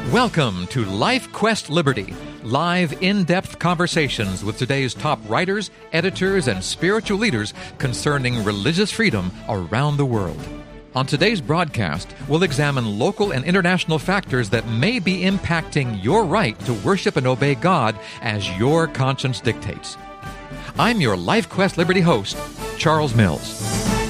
Welcome to Life Quest Liberty, live in-depth conversations with today's top writers, editors, and spiritual leaders concerning religious freedom around the world. On today's broadcast, we'll examine local and international factors that may be impacting your right to worship and obey God as your conscience dictates. I'm your Life Quest Liberty host, Charles Mills.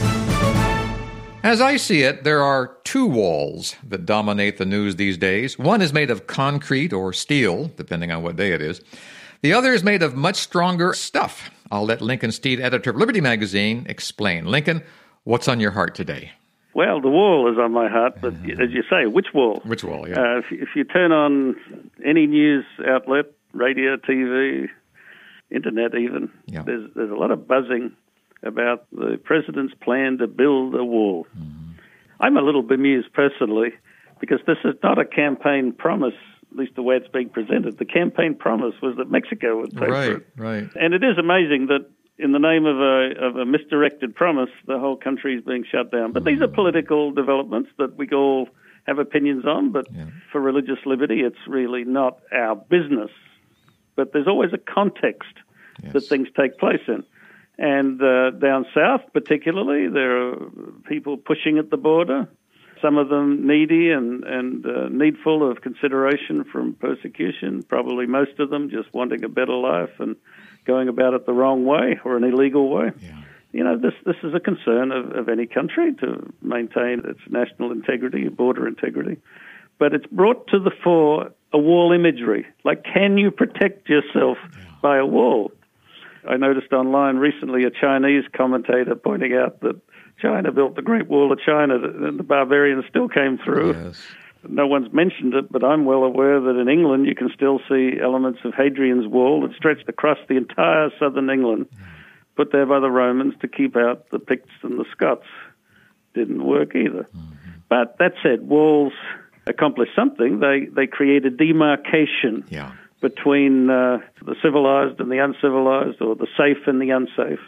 As I see it, there are two walls that dominate the news these days. One is made of concrete or steel, depending on what day it is. The other is made of much stronger stuff. I'll let Lincoln Steed, editor of Liberty Magazine, explain. Lincoln, what's on your heart today? Well, the wall is on my heart, but as you say, which wall? Which wall, yeah. If you turn on any news outlet, radio, TV, internet even, there's a lot of buzzing about the president's plan to build a wall. Mm-hmm. I'm a little bemused personally because this is not a campaign promise, at least the way it's being presented. The campaign promise was that Mexico would pay for it. Right. And it is amazing that in the name of a misdirected promise, the whole country is being shut down. But these are political developments that we all have opinions on, but for religious liberty, it's really not our business. But there's always a context that things take place in. And down south particularly, there are people pushing at the border, some of them needy and needful of consideration from persecution, probably most of them just wanting a better life and going about it the wrong way or an illegal way. Yeah. You know, this is a concern of any country to maintain its national integrity, border integrity. But it's brought to the fore a wall imagery. Like, can you protect yourself by a wall? I noticed online recently a Chinese commentator pointing out that China built the Great Wall of China and the barbarians still came through. Yes. No one's mentioned it, but I'm well aware that in England you can still see elements of Hadrian's Wall that stretched across the entire southern England, put there by the Romans to keep out the Picts and the Scots. Didn't work either. Mm-hmm. But that said, walls accomplished something. They created demarcation between the civilized and the uncivilized, or the safe and the unsafe.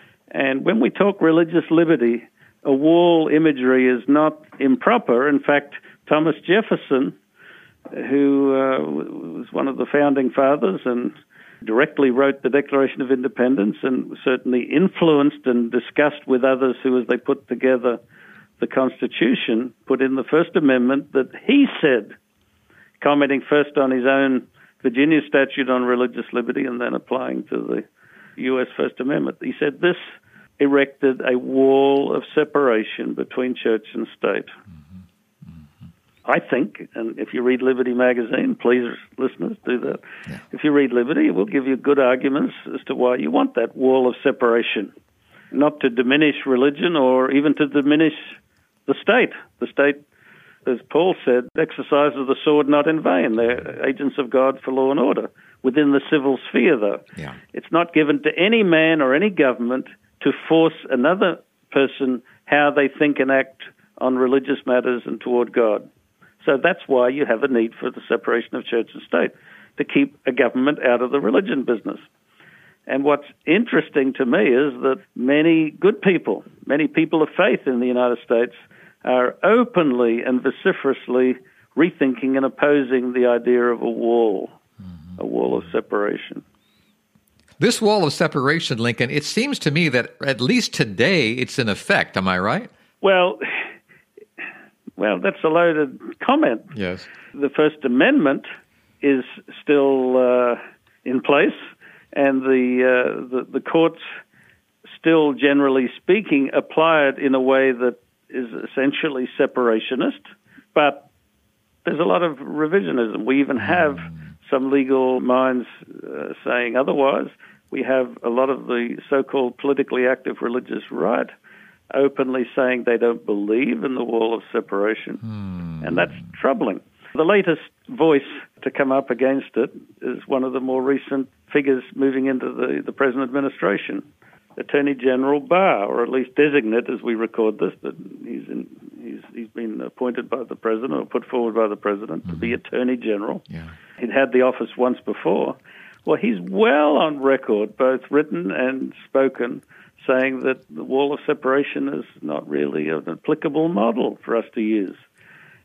And when we talk religious liberty, a wall imagery is not improper. In fact, Thomas Jefferson, who was one of the founding fathers and directly wrote the Declaration of Independence and certainly influenced and discussed with others who, as they put together the Constitution, put in the First Amendment that he said, commenting first on his own Virginia statute on religious liberty and then applying to the U.S. First Amendment. He said this erected a wall of separation between church and state. Mm-hmm. Mm-hmm. I think, and if you read Liberty Magazine, please, listeners, do that. Yeah. If you read Liberty, it will give you good arguments as to why you want that wall of separation, not to diminish religion or even to diminish the state. The state, as Paul said, exercises the sword not in vain. They're agents of God for law and order. Within the civil sphere, though, it's not given to any man or any government to force another person how they think and act on religious matters and toward God. So that's why you have a need for the separation of church and state, to keep a government out of the religion business. And what's interesting to me is that many good people, many people of faith in the United States, are openly and vociferously rethinking and opposing the idea of a wall of separation. This wall of separation, Lincoln, it seems to me that at least today it's in effect. Am I right? Well, that's a loaded comment. Yes. The First Amendment is still in place, and the courts still, generally speaking, apply it in a way that is essentially separationist, but there's a lot of revisionism. We even have some legal minds saying otherwise. We have a lot of the so-called politically active religious right openly saying they don't believe in the wall of separation, and that's troubling. The latest voice to come up against it is one of the more recent figures moving into the present administration, Attorney General Barr, or at least designate as we record this, but he's been appointed by the president or put forward by the president to be Attorney General. Yeah. He'd had the office once before. Well, he's well on record, both written and spoken, saying that the wall of separation is not really an applicable model for us to use.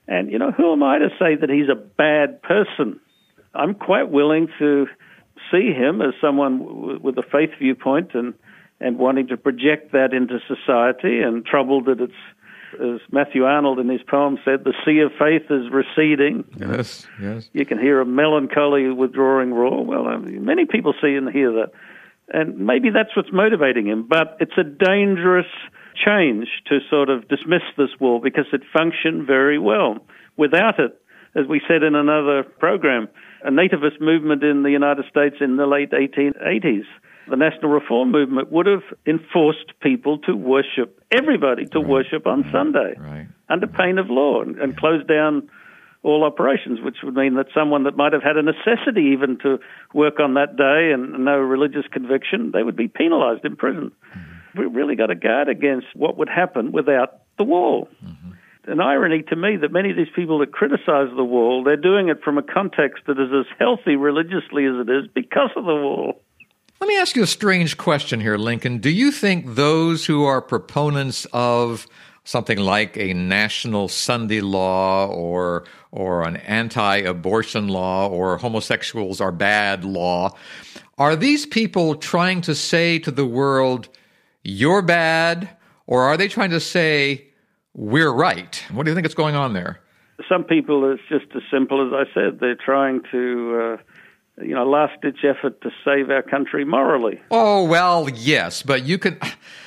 And, who am I to say that he's a bad person? I'm quite willing to see him as someone with a faith viewpoint and wanting to project that into society, and troubled that it's, as Matthew Arnold in his poem said, the sea of faith is receding. Yes, yes. You can hear a melancholy withdrawing roar. Well, many people see and hear that. And maybe that's what's motivating him. But it's a dangerous change to sort of dismiss this wall, because it functioned very well. Without it, as we said in another program, a nativist movement in the United States in the late 1880s, the National Reform Movement, would have enforced people to worship, everybody to worship on Sunday, under pain of law, and close down all operations, which would mean that someone that might have had a necessity even to work on that day and no religious conviction, they would be penalized, imprisoned. We've really got to guard against what would happen without the wall. An irony to me that many of these people that criticize the wall, they're doing it from a context that is as healthy religiously as it is because of the wall. Let me ask you a strange question here, Lincoln. Do you think those who are proponents of something like a national Sunday law or an anti-abortion law or homosexuals are bad law, are these people trying to say to the world, you're bad, or are they trying to say, we're right? What do you think is going on there? Some people, it's just as simple as I said. They're trying to last-ditch effort to save our country morally. Oh, well, yes, but you can...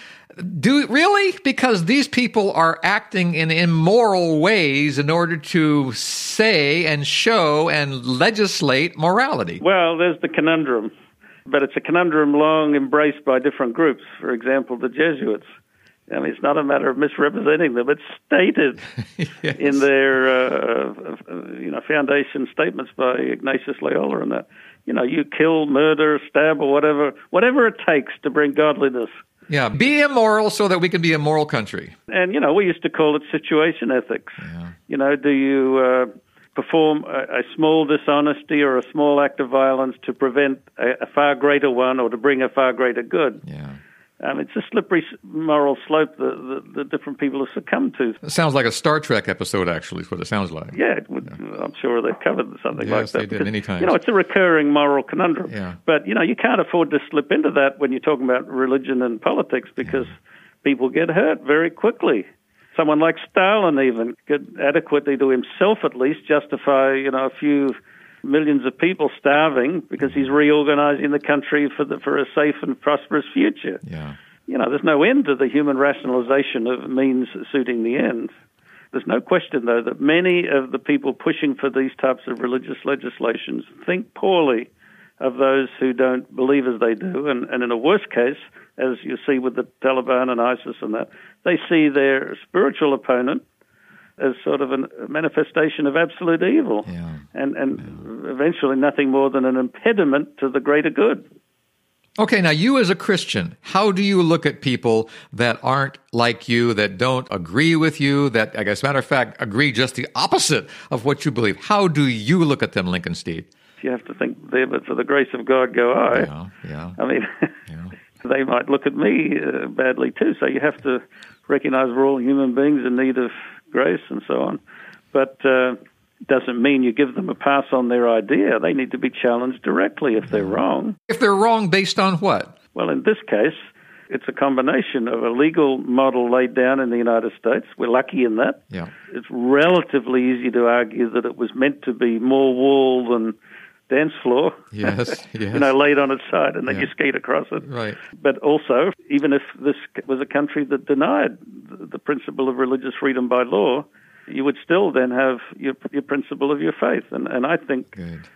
Really? Because these people are acting in immoral ways in order to say and show and legislate morality. Well, there's the conundrum, but it's a conundrum long embraced by different groups. For example, the Jesuits. I mean, it's not a matter of misrepresenting them. It's stated yes. in their foundation statements by Ignatius Loyola and that. You kill, murder, stab, or whatever it takes to bring godliness. Yeah, be immoral so that we can be a moral country. And, we used to call it situation ethics. Yeah. Do you perform a small dishonesty or a small act of violence to prevent a far greater one or to bring a far greater good? Yeah. It's a slippery moral slope that different people have succumbed to. It sounds like a Star Trek episode, actually, is what it sounds like. Yeah, I'm sure they've covered something like that. Yes, they did many times. It's a recurring moral conundrum. Yeah. But, you can't afford to slip into that when you're talking about religion and politics, because people get hurt very quickly. Someone like Stalin even could adequately, to himself at least, justify, a few millions of people starving because he's reorganizing the country for a safe and prosperous future. Yeah. There's no end to the human rationalization of means suiting the end. There's no question, though, that many of the people pushing for these types of religious legislations think poorly of those who don't believe as they do. And in a worse case, as you see with the Taliban and ISIS and that, they see their spiritual opponent as sort of a manifestation of absolute evil, and eventually nothing more than an impediment to the greater good. Okay, now you as a Christian, how do you look at people that aren't like you, that don't agree with you, that, I guess, as a matter of fact, agree just the opposite of what you believe? How do you look at them, Lincoln Steed? You have to think there, but for the grace of God go I. Yeah. I mean, they might look at me badly too, so you have to recognize we're all human beings in need of grace and so on. But doesn't mean you give them a pass on their idea. They need to be challenged directly if they're wrong. If they're wrong based on what? Well, in this case, it's a combination of a legal model laid down in the United States. We're lucky in that. Yeah. It's relatively easy to argue that it was meant to be more wall than dance floor. Yes. Laid on its side and then you skate across it. Right. But also, even if this was a country that denied the principle of religious freedom by law, you would still then have your principle of your faith. And I think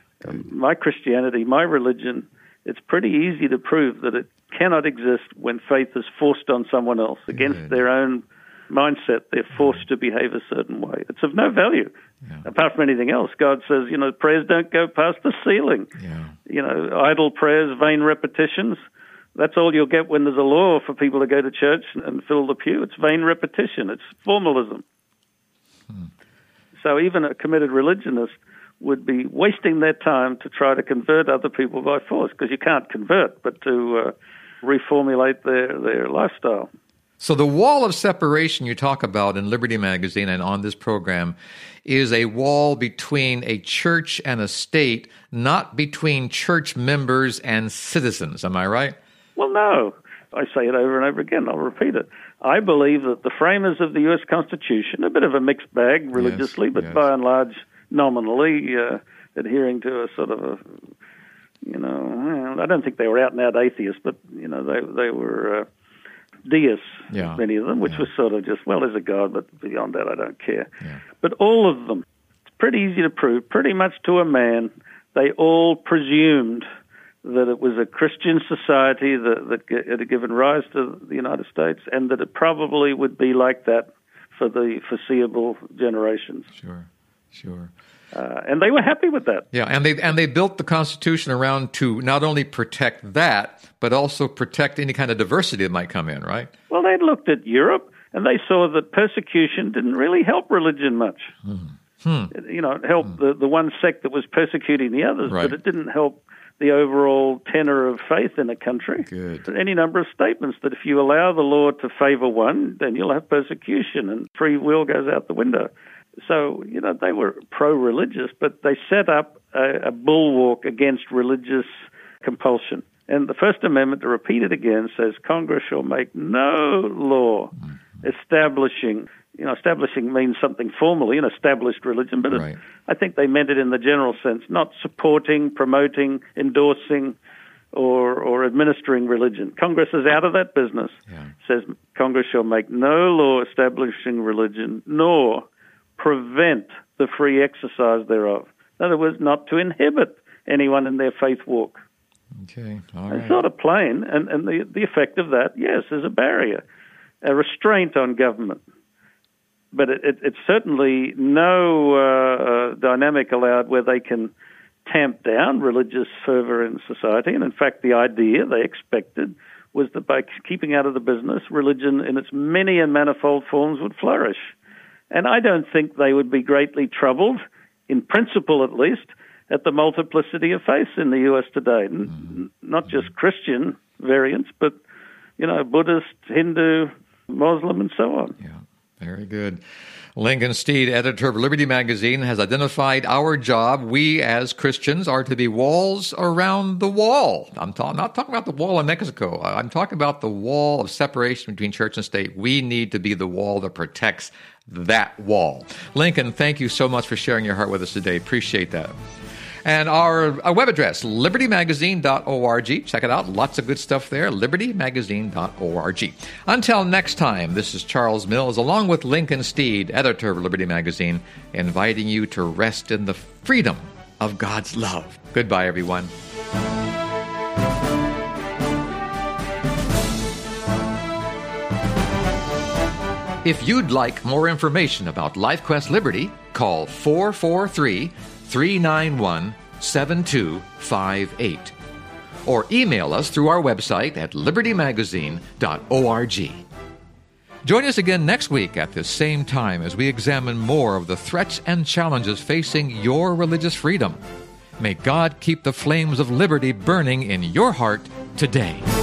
my Christianity, my religion, it's pretty easy to prove that it cannot exist when faith is forced on someone else against their own mindset. They're forced to behave a certain way. It's of no value. Apart from anything else, God says, prayers don't go past the ceiling. Idle prayers, vain repetitions. That's all you'll get when there's a law for people to go to church and fill the pew. It's vain repetition. It's formalism. So even a committed religionist would be wasting their time to try to convert other people by force, because you can't convert, but to reformulate their lifestyle. So the wall of separation you talk about in Liberty Magazine and on this program is a wall between a church and a state, not between church members and citizens. Am I right? Well, no. I say it over and over again. I'll repeat it. I believe that the framers of the U.S. Constitution, a bit of a mixed bag religiously, but by and large nominally adhering to a sort of a, I don't think they were out-and-out atheists, but, they were deists, many of them, which was sort of just, well, there's a God, but beyond that I don't care. Yeah. But all of them, it's pretty easy to prove, pretty much to a man, they all presumed that it was a Christian society that had given rise to the United States, and that it probably would be like that for the foreseeable generations. Sure. And they were happy with that. Yeah, and they built the Constitution around to not only protect that, but also protect any kind of diversity that might come in, right? Well, they'd looked at Europe, and they saw that persecution didn't really help religion much. It helped the one sect that was persecuting the others, but it didn't help the overall tenor of faith in a country. Good. Any number of statements that if you allow the law to favor one, then you'll have persecution, and free will goes out the window. So, they were pro-religious, but they set up a bulwark against religious compulsion. And the First Amendment, to repeat it again, says Congress shall make no law establishing, establishing means something formally, an established religion, but I think they meant it in the general sense, not supporting, promoting, endorsing, or administering religion. Congress is out of that business. Says Congress shall make no law establishing religion, nor prevent the free exercise thereof. In other words, not to inhibit anyone in their faith walk. Okay, all right. It's not a plain, and the effect of that, yes, is a barrier, a restraint on government. But it's certainly no dynamic allowed where they can tamp down religious fervor in society. And in fact, the idea they expected was that by keeping out of the business, religion in its many and manifold forms would flourish. And I don't think they would be greatly troubled, in principle at least, at the multiplicity of faiths in the U.S. today. Not just Christian variants, but, Buddhist, Hindu, Muslim, and so on. Yeah, very good. Lincoln Steed, editor of Liberty Magazine, has identified our job. We, as Christians, are to be walls around the wall. I'm not talking about the wall in Mexico. I'm talking about the wall of separation between church and state. We need to be the wall that protects that wall. Lincoln, thank you so much for sharing your heart with us today. Appreciate that. And our web address, libertymagazine.org. Check it out. Lots of good stuff there, libertymagazine.org. Until next time, this is Charles Mills, along with Lincoln Steed, editor of Liberty Magazine, inviting you to rest in the freedom of God's love. Goodbye, everyone. If you'd like more information about LifeQuest Liberty, call 443-391-7258 or email us through our website at libertymagazine.org. Join us again next week at this same time as we examine more of the threats and challenges facing your religious freedom. May God keep the flames of liberty burning in your heart today.